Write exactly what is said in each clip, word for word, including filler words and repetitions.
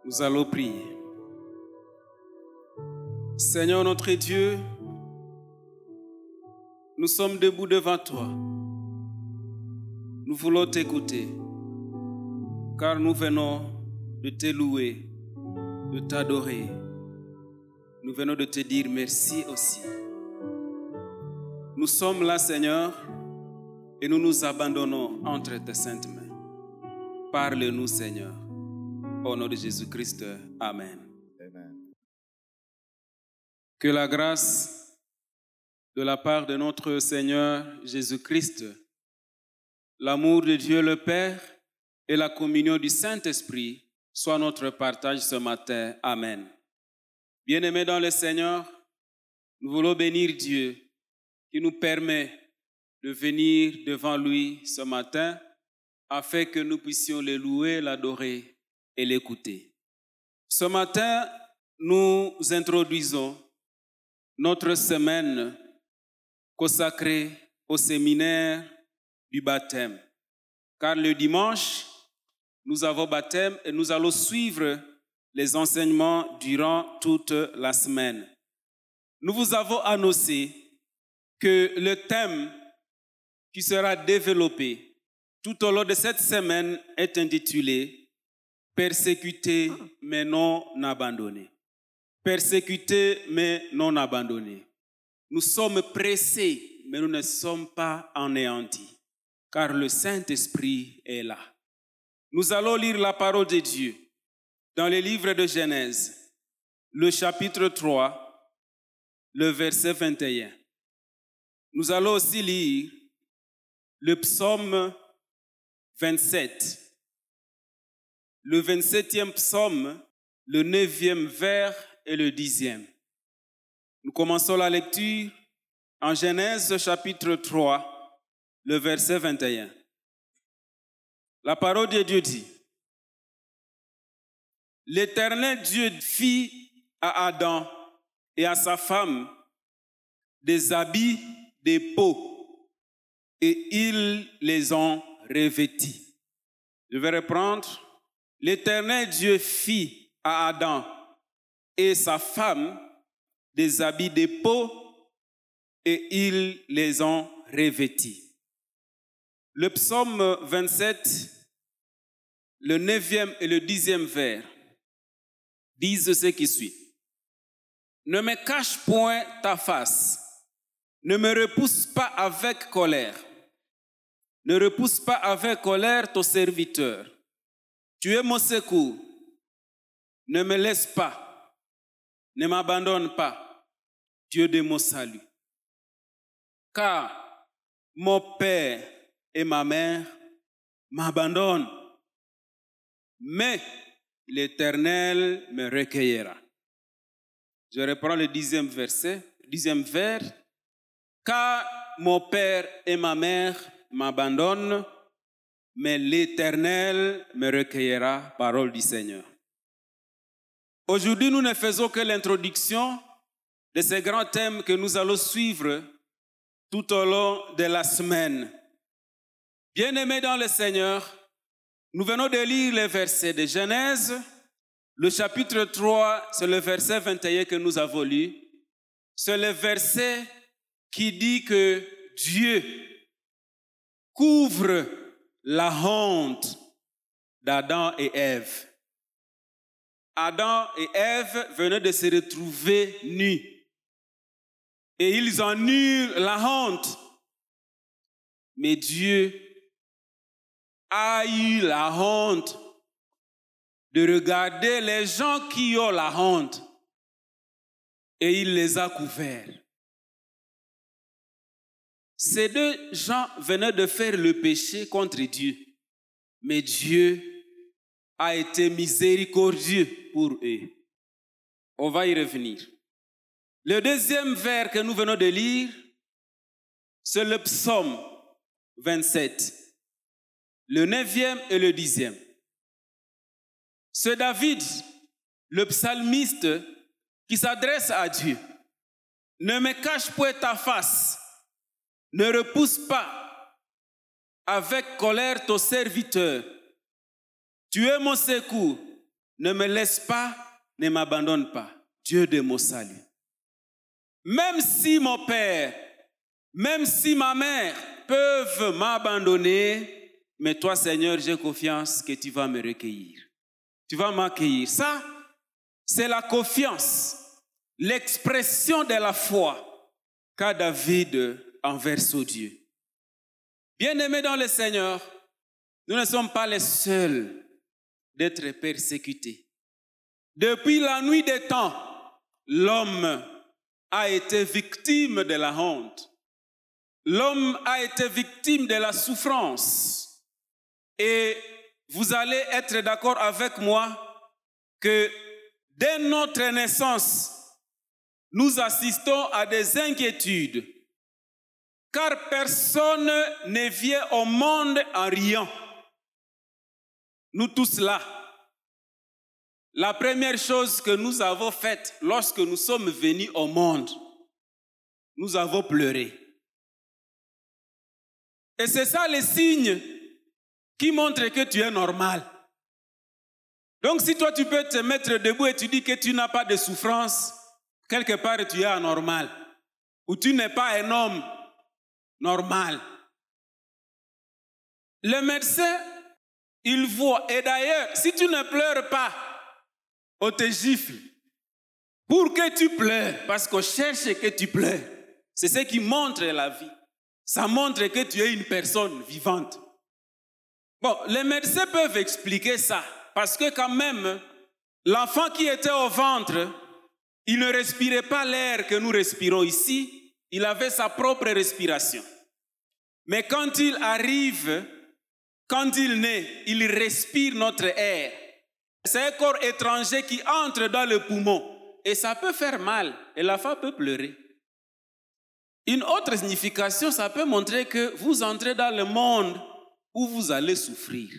Nous allons prier. Seigneur notre Dieu, nous sommes debout devant toi. Nous voulons t'écouter, car nous venons de te louer, de t'adorer. Nous venons de te dire merci aussi. Nous sommes là, Seigneur, et nous nous abandonnons entre tes saintes mains. Parle-nous, Seigneur. Au nom de Jésus-Christ, Amen. Amen. Que la grâce de la part de notre Seigneur Jésus-Christ, l'amour de Dieu le Père et la communion du Saint-Esprit soient notre partage ce matin. Amen. Bien-aimés dans le Seigneur, nous voulons bénir Dieu qui nous permet de venir devant lui ce matin afin que nous puissions le louer, l'adorer et l'écouter. Ce matin, nous introduisons notre semaine consacrée au séminaire du baptême. Car le dimanche, nous avons baptême et nous allons suivre les enseignements durant toute la semaine. Nous vous avons annoncé que le thème qui sera développé tout au long de cette semaine est intitulé « Persécutés mais non abandonnés ». Persécutés mais non abandonnés. Nous sommes pressés, mais nous ne sommes pas anéantis, car le Saint-Esprit est là. Nous allons lire la parole de Dieu dans le livre de Genèse, le chapitre trois, le verset vingt et un. Nous allons aussi lire le psaume vingt-sept, le vingt-septième psaume, le neuvième vers et le dixième. Nous commençons la lecture en Genèse chapitre trois, le verset vingt et un. La parole de Dieu dit: L'Éternel Dieu fit à Adam et à sa femme des habits de peau et ils les ont revêtis. Je vais reprendre. L'Éternel Dieu fit à Adam et sa femme des habits de peau et ils les ont revêtis. Le psaume vingt-sept, le neuvième et le dixième vers disent ce qui suit. Ne me cache point ta face, ne me repousse pas avec colère. Ne repousse pas avec colère ton serviteur. Tu es mon secours. Ne me laisse pas, ne m'abandonne pas, Dieu de mon salut. Car mon père et ma mère m'abandonnent, mais l'Éternel me recueillera. Je reprends le dixième verset, dixième vers. Car mon père et ma mère m'abandonnent, mais l'Éternel me recueillera, parole du Seigneur. Aujourd'hui, nous ne faisons que l'introduction de ces grands thèmes que nous allons suivre tout au long de la semaine. Bien-aimés dans le Seigneur, nous venons de lire les versets de Genèse, le chapitre trois, c'est le verset vingt et un que nous avons lu. C'est le verset qui dit que Dieu couvre la honte d'Adam et Ève. Adam et Ève venaient de se retrouver nus. Et ils en eurent la honte. Mais Dieu a eu la honte de regarder les gens qui ont la honte. Et il les a couverts. Ces deux gens venaient de faire le péché contre Dieu. Mais Dieu a été miséricordieux pour eux. On va y revenir. Le deuxième vers que nous venons de lire, c'est le psaume vingt-sept, le neuvième et le dixième. C'est David, le psalmiste, qui s'adresse à Dieu. Ne me cache point ta face, ne repousse pas avec colère ton serviteur. Tu es mon secours, ne me laisse pas, ne m'abandonne pas, Dieu de mon salut. Même si mon père, même si ma mère peuvent m'abandonner, mais toi, Seigneur, j'ai confiance que tu vas me recueillir. Tu vas m'accueillir. Ça, c'est la confiance, l'expression de la foi qu'a David envers son Dieu. Bien-aimés dans le Seigneur, nous ne sommes pas les seuls d'être persécutés. Depuis la nuit des temps, l'homme a été victime de la honte. L'homme a été victime de la souffrance. Et vous allez être d'accord avec moi que dès notre naissance, nous assistons à des inquiétudes, car personne ne vient au monde en riant. Nous tous là, la première chose que nous avons faite lorsque nous sommes venus au monde, nous avons pleuré. Et c'est ça le signe qui montre que tu es normal. Donc si toi tu peux te mettre debout et tu dis que tu n'as pas de souffrance, quelque part tu es anormal. Ou tu n'es pas un homme normal. Le médecin, il voit. Et d'ailleurs, si tu ne pleures pas, on te gifle. Pour que tu pleures, parce qu'on cherche que tu pleures. C'est ce qui montre la vie. Ça montre que tu es une personne vivante. Bon, les médecins peuvent expliquer ça, parce que quand même, l'enfant qui était au ventre, il ne respirait pas l'air que nous respirons ici, il avait sa propre respiration. Mais quand il arrive, quand il naît, il respire notre air. C'est un corps étranger qui entre dans le poumon et ça peut faire mal et la femme peut pleurer. Une autre signification, ça peut montrer que vous entrez dans le monde où vous allez souffrir.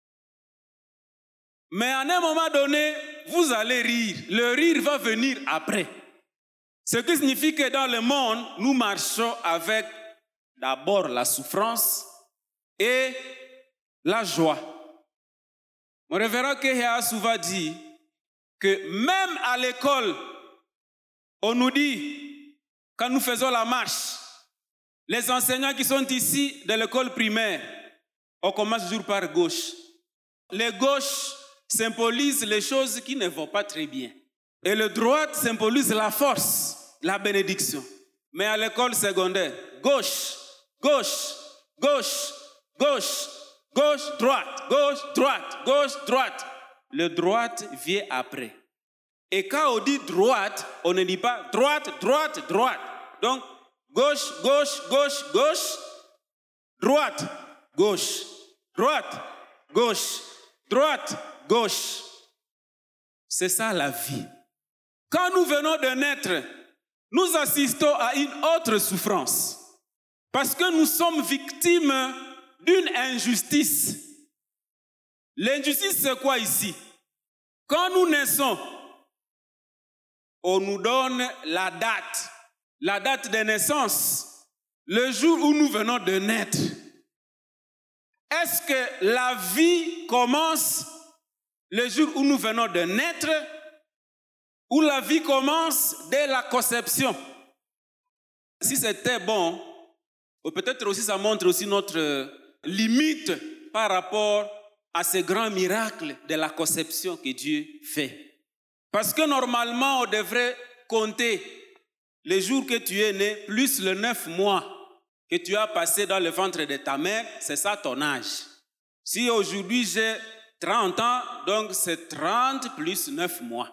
Mais à un moment donné, vous allez rire. Le rire va venir après. Ce qui signifie que dans le monde, nous marchons avec d'abord la souffrance et la joie. Mon révérend Kehe a souvent dit que même à l'école, on nous dit, quand nous faisons la marche, les enseignants qui sont ici de l'école primaire, on commence toujours par gauche. Les gauches symbolisent les choses qui ne vont pas très bien. Et le droite symbolise la force, la bénédiction. Mais à l'école secondaire, gauche, gauche, gauche, gauche, gauche, droite, gauche, droite, gauche, droite. Le droite vient après. Et quand on dit droite, on ne dit pas droite, droite, droite. Donc, gauche, gauche, gauche, gauche, droite, gauche, droite, gauche, droite, gauche. C'est ça la vie. Quand nous venons de naître, nous assistons à une autre souffrance. Parce que nous sommes victimes d'une injustice. L'injustice, c'est quoi ici? Quand nous naissons, on nous donne la date, la date de naissance, le jour où nous venons de naître. Est-ce que la vie commence le jour où nous venons de naître ou la vie commence dès la conception? Si c'était bon, peut-être aussi ça montre aussi notre limite par rapport à ces grands miracles de la conception que Dieu fait. Parce que normalement, on devrait compter les jours que tu es né, plus les neuf mois que tu as passé dans le ventre de ta mère, c'est ça ton âge. Si aujourd'hui j'ai trente ans, donc c'est trente plus neuf mois.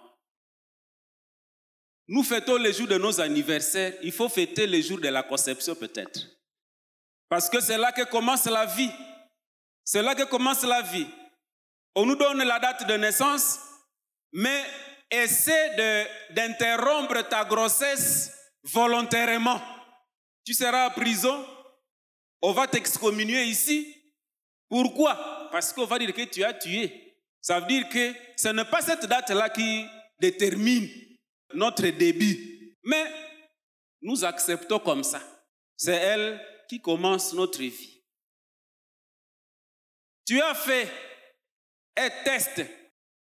Nous fêtons les jours de nos anniversaires, il faut fêter les jours de la conception peut-être. Parce que c'est là que commence la vie. C'est là que commence la vie. On nous donne la date de naissance, mais essaie de, d'interrompre ta grossesse volontairement. Tu seras en prison, on va t'excommunier ici. Pourquoi? Parce qu'on va dire que tu as tué. Ça veut dire que ce n'est pas cette date-là qui détermine notre début. Mais nous acceptons comme ça. C'est elle qui commence notre vie. Tu as fait un test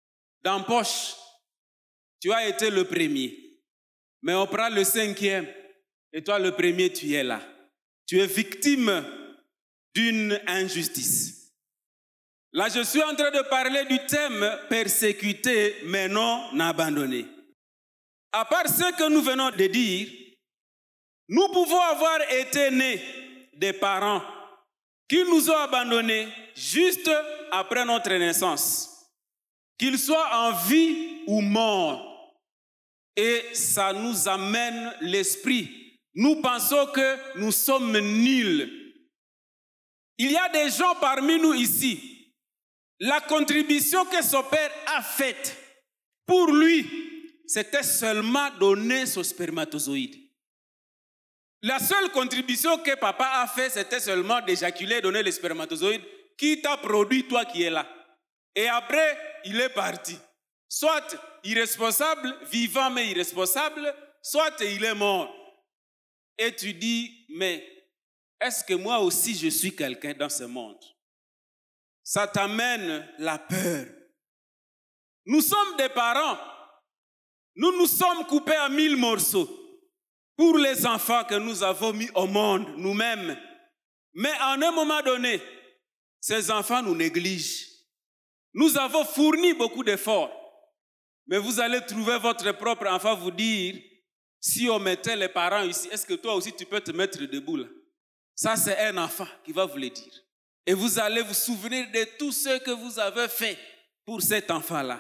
dans poche, tu as été le premier. Mais on prend le cinquième, et toi le premier, tu es là. Tu es victime d'une injustice. Là, je suis en train de parler du thème persécuté mais non abandonné. À part ce que nous venons de dire, nous pouvons avoir été nés des parents qui nous ont abandonnés juste après notre naissance, qu'ils soient en vie ou morts. Et ça nous amène l'esprit. Nous pensons que nous sommes nuls. Il y a des gens parmi nous ici, la contribution que son père a faite, pour lui, c'était seulement donner son spermatozoïde. La seule contribution que papa a faite, c'était seulement d'éjaculer, donner le spermatozoïde qui t'a produit, toi qui es là. Et après, il est parti. Soit irresponsable, vivant mais irresponsable, soit il est mort. Et tu dis, mais est-ce que moi aussi je suis quelqu'un dans ce monde? Ça t'amène la peur. Nous sommes des parents. Nous nous sommes coupés à mille morceaux pour les enfants que nous avons mis au monde nous-mêmes. Mais à un moment donné, ces enfants nous négligent. Nous avons fourni beaucoup d'efforts. Mais vous allez trouver votre propre enfant vous dire, si on mettait les parents ici, est-ce que toi aussi tu peux te mettre debout là? Ça, c'est un enfant qui va vous le dire. Et vous allez vous souvenir de tout ce que vous avez fait pour cet enfant-là.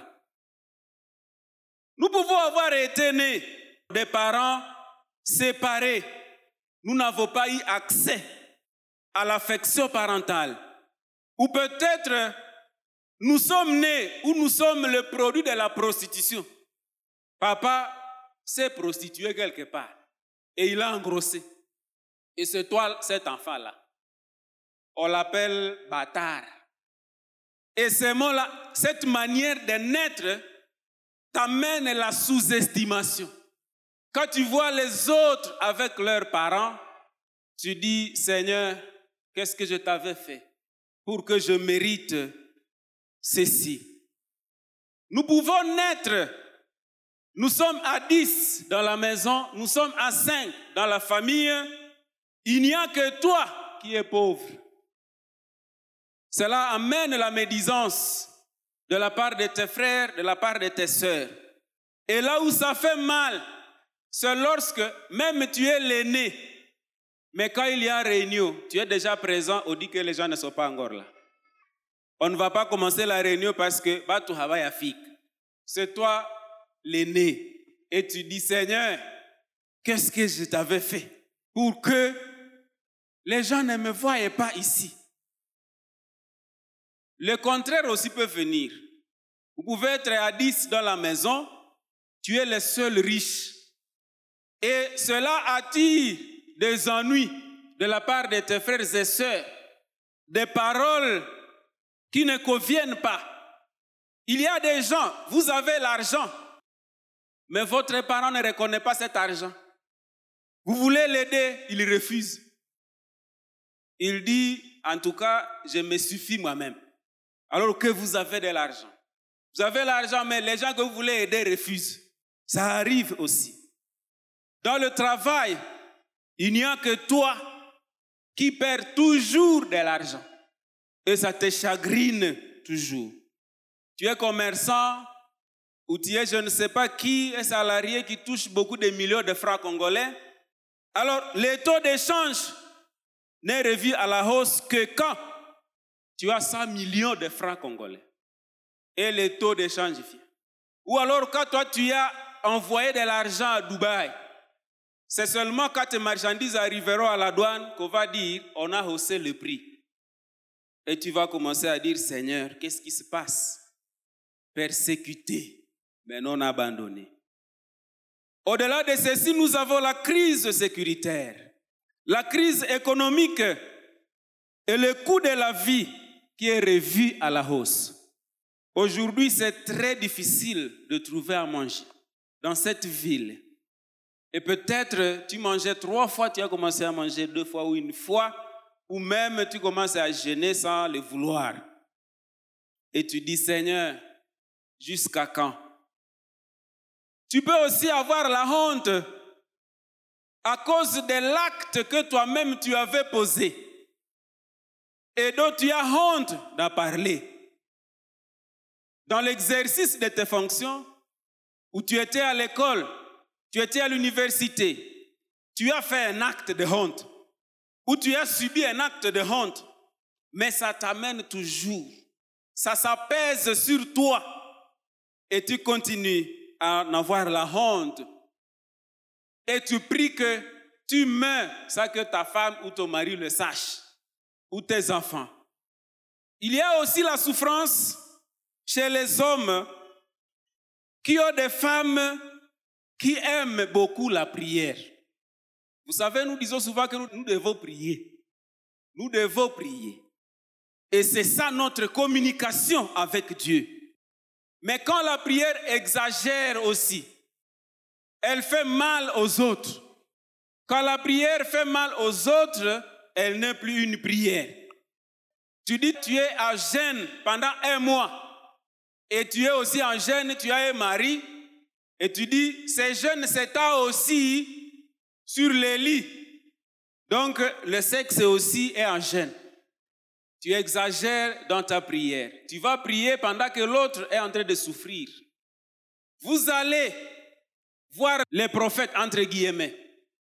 Nous pouvons avoir été nés des parents séparés. Nous n'avons pas eu accès à l'affection parentale. Ou peut-être nous sommes nés ou nous sommes le produit de la prostitution. Papa s'est prostitué quelque part et il a engrossé. Et c'est toi, cet enfant-là. On l'appelle bâtard. Et ce mot-là, cette manière de naître t'amène la sous-estimation. Quand tu vois les autres avec leurs parents, tu dis, Seigneur, qu'est-ce que je t'avais fait pour que je mérite ceci? Nous pouvons naître, nous sommes à dix dans la maison, nous sommes à cinq dans la famille, il n'y a que toi qui es pauvre. Cela amène la médisance de la part de tes frères, de la part de tes sœurs. Et là où ça fait mal, c'est lorsque même tu es l'aîné, mais quand il y a réunion, tu es déjà présent, on dit que les gens ne sont pas encore là. On ne va pas commencer la réunion parce que c'est toi l'aîné. Et tu dis, Seigneur, qu'est-ce que je t'avais fait pour que les gens ne me voient pas ici? Le contraire aussi peut venir. Vous pouvez être à dix dans la maison, tu es le seul riche. Et cela attire des ennuis de la part de tes frères et sœurs, des paroles qui ne conviennent pas. Il y a des gens, vous avez l'argent, mais votre parent ne reconnaît pas cet argent. Vous voulez l'aider, il refuse. Il dit, en tout cas, je me suffis moi-même. Alors que vous avez de l'argent. Vous avez l'argent, mais les gens que vous voulez aider refusent. Ça arrive aussi. Dans le travail, il n'y a que toi qui perds toujours de l'argent. Et ça te chagrine toujours. Tu es commerçant ou tu es je ne sais pas qui, un salarié qui touche beaucoup de millions de francs congolais. Alors, le taux d'échange n'est revu à la hausse que quand tu as cent millions de francs congolais. Et le taux d'échange vient. Ou alors quand toi tu as envoyé de l'argent à Dubaï, c'est seulement quand tes marchandises arriveront à la douane qu'on va dire on a haussé le prix. Et tu vas commencer à dire, Seigneur, qu'est-ce qui se passe? Persécuté, mais non abandonné. Au-delà de ceci, nous avons la crise sécuritaire, la crise économique et le coût de la vie qui est revu à la hausse. Aujourd'hui, c'est très difficile de trouver à manger dans cette ville. Et peut-être tu mangeais trois fois, tu as commencé à manger deux fois ou une fois, ou même tu commences à jeûner sans le vouloir. Et tu dis, Seigneur, Jusqu'à quand? Tu peux aussi avoir la honte à cause de l'acte que toi-même tu avais posé et dont tu as honte d'en parler. Dans l'exercice de tes fonctions, où tu étais à l'école, tu étais à l'université, tu as fait un acte de honte, ou tu as subi un acte de honte, mais ça t'amène toujours, ça s'apaise sur toi et tu continues à en avoir la honte. Et tu pries que tu meurs sans que ta femme ou ton mari le sache, ou tes enfants. Il y a aussi la souffrance chez les hommes qui ont des femmes qui aiment beaucoup la prière. Vous savez, nous disons souvent que nous, nous devons prier. Nous devons prier. Et c'est ça notre communication avec Dieu. Mais quand la prière exagère aussi, elle fait mal aux autres. Quand la prière fait mal aux autres, elle n'est plus une prière. Tu dis tu es en jeûne pendant un mois et tu es aussi en jeûne, tu as un mari et tu dis ces jeûnes s'étendent aussi sur les lits. Donc le sexe aussi est en jeûne. Tu exagères dans ta prière. Tu vas prier pendant que l'autre est en train de souffrir. Vous allez voir les prophètes, entre guillemets.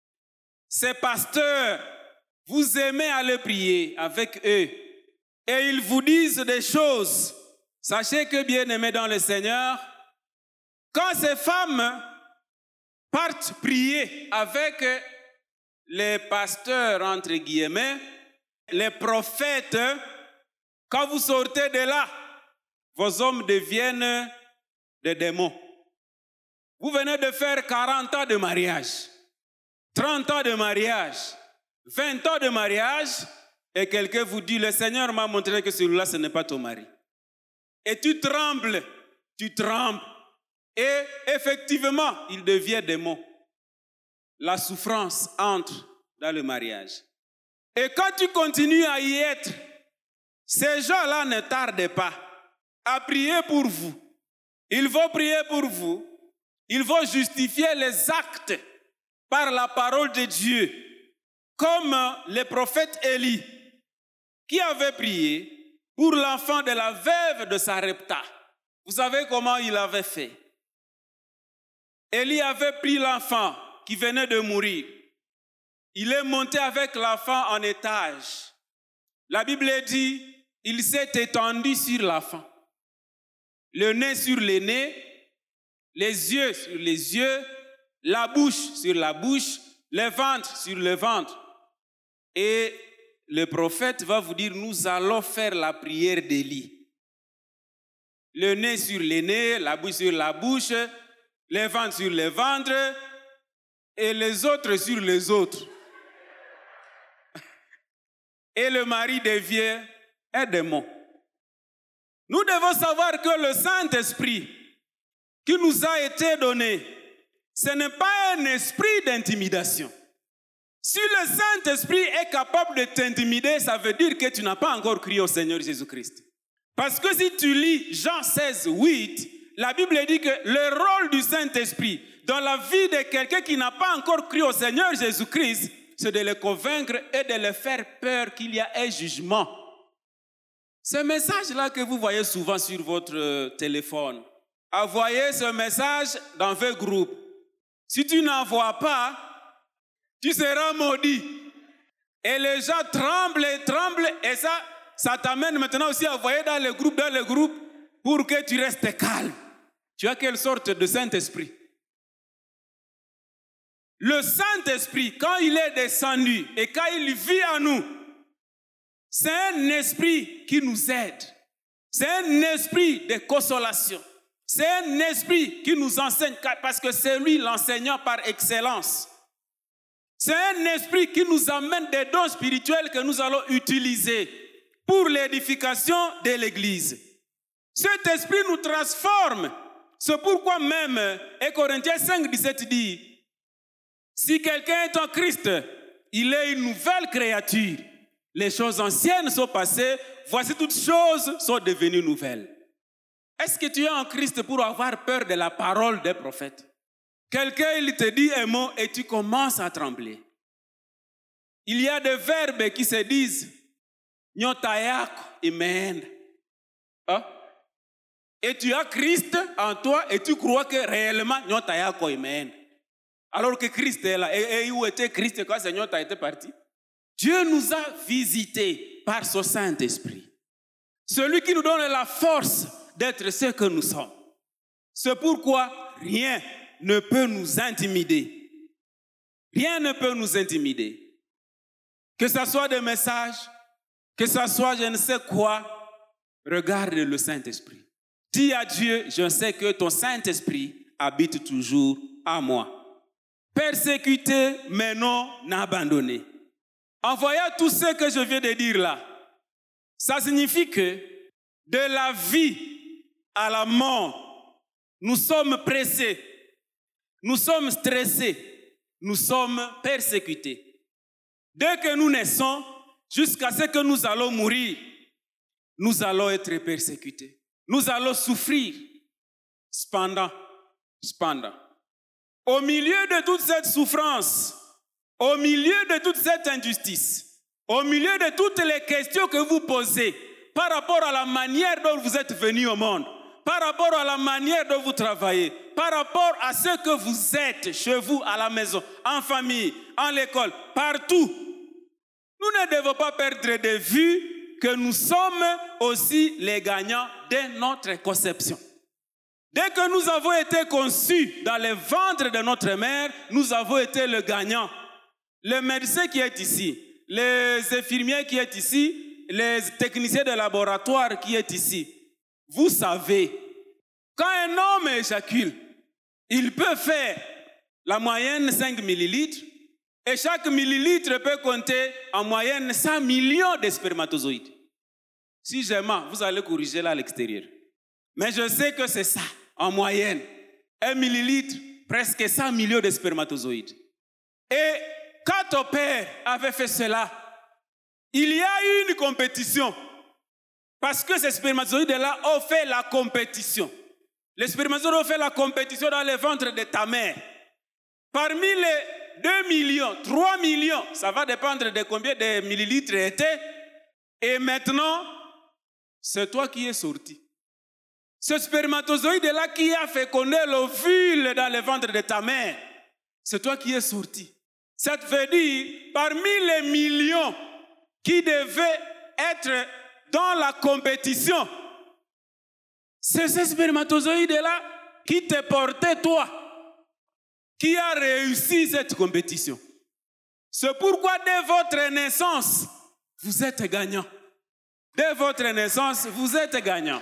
Ces pasteurs, vous aimez aller prier avec eux. Et ils vous disent des choses. Sachez que, bien-aimés dans le Seigneur, quand ces femmes partent prier avec les pasteurs, entre guillemets, les prophètes, quand vous sortez de là, vos hommes deviennent des démons. Vous venez de faire quarante ans de mariage, trente ans de mariage, vingt ans de mariage, et quelqu'un vous dit, le Seigneur m'a montré que celui-là, ce n'est pas ton mari. Et tu trembles, tu trembles. Et effectivement, il devient démon. La souffrance entre dans le mariage. Et quand tu continues à y être, ces gens-là ne tardent pas à prier pour vous. Ils vont prier pour vous. Ils vont justifier les actes par la parole de Dieu. Comme le prophète Élie, qui avait prié pour l'enfant de la veuve de Sarepta. Vous savez comment il avait fait? Élie avait pris l'enfant qui venait de mourir. Il est monté avec l'enfant en étage. La Bible dit, il s'est étendu sur l'enfant. Le nez sur le nez, les yeux sur les yeux, la bouche sur la bouche, le ventre sur le ventre. Et le prophète va vous dire, nous allons faire la prière d'Élie. Le nez sur le nez, la bouche sur la bouche, le ventre sur le ventre, et les autres sur les autres. Et le mari devient un démon. Nous devons savoir que le Saint-Esprit qui nous a été donné, ce n'est pas un esprit d'intimidation. Si le Saint-Esprit est capable de t'intimider, ça veut dire que tu n'as pas encore crié au Seigneur Jésus-Christ. Parce que si tu lis Jean seize, huit, la Bible dit que le rôle du Saint-Esprit dans la vie de quelqu'un qui n'a pas encore crié au Seigneur Jésus-Christ, c'est de le convaincre et de le faire peur qu'il y a un jugement. Ce message-là que vous voyez souvent sur votre téléphone, envoyez ce message dans vos groupes. Si tu n'envoies pas, tu seras maudit. Et les gens tremblent et tremblent et ça, ça t'amène maintenant aussi à envoyer dans les groupes, dans les groupes, pour que tu restes calme. Tu as quelle sorte de Saint-Esprit? Le Saint-Esprit, quand il est descendu et quand il vit en nous, c'est un esprit qui nous aide. C'est un esprit de consolation. C'est un esprit qui nous enseigne, parce que c'est lui l'enseignant par excellence. C'est un esprit qui nous amène des dons spirituels que nous allons utiliser pour l'édification de l'Église. Cet esprit nous transforme. C'est pourquoi même, et Corinthiens cinq, dix-sept dit, si quelqu'un est en Christ, il est une nouvelle créature. Les choses anciennes sont passées, voici toutes choses sont devenues nouvelles. Est-ce que tu es en Christ pour avoir peur de la parole des prophètes? Quelqu'un, il te dit un mot et tu commences à trembler. Il y a des verbes qui se disent nyota yako imeenda. Hein? Et tu as Christ en toi et tu crois que réellement nyota yako imeenda. Alors que Christ est là. Et, et où était Christ quand ce nyota était parti? Dieu nous a visités par son Saint-Esprit. Celui qui nous donne la force d'être ce que nous sommes. C'est pourquoi rien ne peut nous intimider. Rien ne peut nous intimider. Que ce soit des messages, que ce soit je ne sais quoi, regarde le Saint-Esprit. Dis à Dieu, je sais que ton Saint-Esprit habite toujours en moi. Persécuté, mais non abandonné. En voyant tout ce que je viens de dire là, ça signifie que de la vie à la mort, nous sommes pressés, nous sommes stressés, nous sommes persécutés. Dès que nous naissons, jusqu'à ce que nous allons mourir, nous allons être persécutés. Nous allons souffrir. Cependant, cependant, au milieu de toute cette souffrance, au milieu de toute cette injustice, au milieu de toutes les questions que vous posez par rapport à la manière dont vous êtes venus au monde, par rapport à la manière dont vous travaillez, par rapport à ce que vous êtes chez vous, à la maison, en famille, en l'école, partout, nous ne devons pas perdre de vue que nous sommes aussi les gagnants de notre conception. Dès que nous avons été conçus dans le ventre de notre mère, nous avons été le gagnant. Le médecin qui est ici, les infirmiers qui est ici, les techniciens de laboratoire qui est ici, vous savez, quand un homme éjacule, il peut faire la moyenne cinq millilitres et chaque millilitre peut compter en moyenne cent millions de spermatozoïdes. Si je mens, vous allez corriger là à l'extérieur. Mais je sais que c'est ça, en moyenne. Un millilitre, presque cent millions de spermatozoïdes. Et quand ton père avait fait cela, il y a eu une compétition. Parce que ces spermatozoïdes-là ont fait la compétition. Les spermatozoïdes ont fait la compétition dans le ventre de ta mère. Parmi les deux millions, trois millions, ça va dépendre de combien de millilitres étaient. Et maintenant, c'est toi qui es sorti. Ce spermatozoïde-là qui a fécondé l'ovule dans le ventre de ta mère, c'est toi qui es sorti. Ça veut dire, parmi les millions qui devaient être dans la compétition, c'est ce spermatozoïde-là qui te portait toi, qui a réussi cette compétition. C'est pourquoi dès votre naissance, vous êtes gagnant. Dès votre naissance, vous êtes gagnant.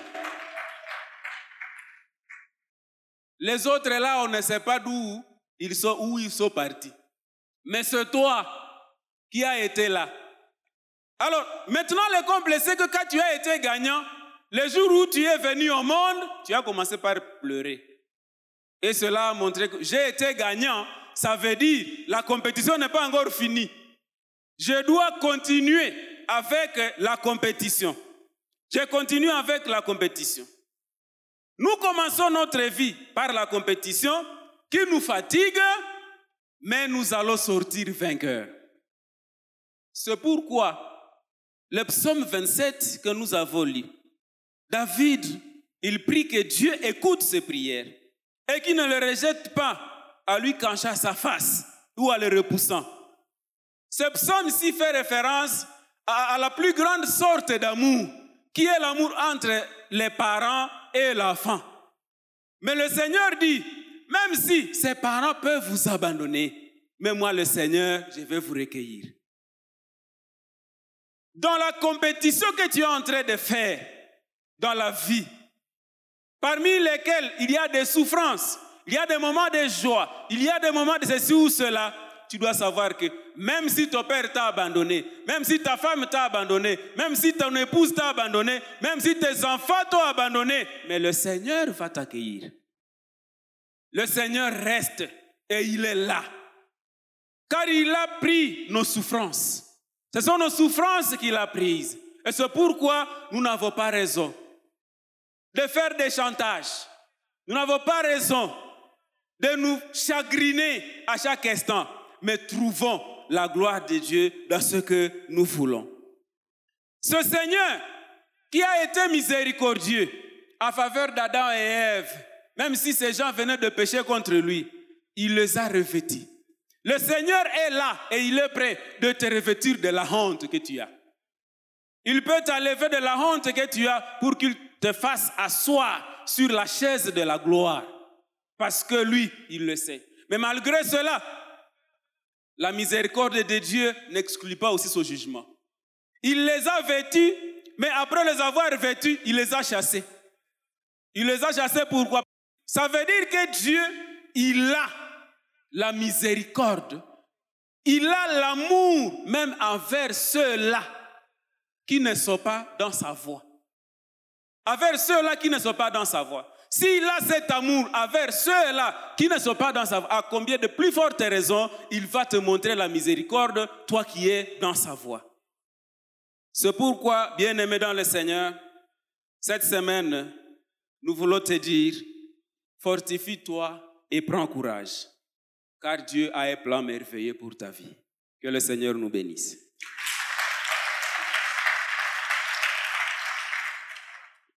Les autres là, on ne sait pas d'où ils sont, où ils sont partis. Mais c'est toi qui as été là. Alors, maintenant, le comble, c'est que quand tu as été gagnant, le jour où tu es venu au monde, tu as commencé par pleurer. Et cela a montré que j'ai été gagnant. Ça veut dire la compétition n'est pas encore finie. Je dois continuer avec la compétition. Je continue avec la compétition. Nous commençons notre vie par la compétition qui nous fatigue, mais nous allons sortir vainqueurs. C'est pourquoi le psaume vingt-sept que nous avons lu, David, il prie que Dieu écoute ses prières et qu'il ne le rejette pas à lui canchant sa face ou à le repoussant. Ce psaume-ci fait référence à, à la plus grande sorte d'amour, qui est l'amour entre les parents et l'enfant. Mais le Seigneur dit, même si ses parents peuvent vous abandonner, mais moi, le Seigneur, je vais vous recueillir. Dans la compétition que tu es en train de faire dans la vie, parmi lesquels il y a des souffrances, il y a des moments de joie, il y a des moments de ceci ou cela, tu dois savoir que même si ton père t'a abandonné, même si ta femme t'a abandonné, même si ton épouse t'a abandonné, même si tes enfants t'ont abandonné, mais le Seigneur va t'accueillir. Le Seigneur reste et il est là. Car il a pris nos souffrances. Ce sont nos souffrances qu'il a prises. Et c'est pourquoi nous n'avons pas raison. de faire des chantages. Nous n'avons pas raison de nous chagriner à chaque instant, mais trouvons la gloire de Dieu dans ce que nous voulons. Ce Seigneur qui a été miséricordieux en faveur d'Adam et Ève, même si ces gens venaient de pécher contre lui, il les a revêtis. Le Seigneur est là et il est prêt de te revêtir de la honte que tu as. Il peut t'enlever de la honte que tu as pour qu'il te fasse asseoir sur la chaise de la gloire. Parce que lui, il le sait. Mais malgré cela, la miséricorde de Dieu n'exclut pas aussi son jugement. Il les a vêtus, mais après les avoir vêtus, il les a chassés. Il les a chassés pourquoi? Ça veut dire que Dieu, il a la miséricorde. Il a l'amour même envers ceux-là qui ne sont pas dans sa voie. Envers ceux-là qui ne sont pas dans sa voie. S'il a cet amour envers ceux-là qui ne sont pas dans sa voie, à combien de plus fortes raisons il va te montrer la miséricorde, toi qui es dans sa voie. C'est pourquoi, bien-aimé dans le Seigneur, cette semaine, nous voulons te dire, fortifie-toi et prends courage, car Dieu a un plan merveilleux pour ta vie. Que le Seigneur nous bénisse.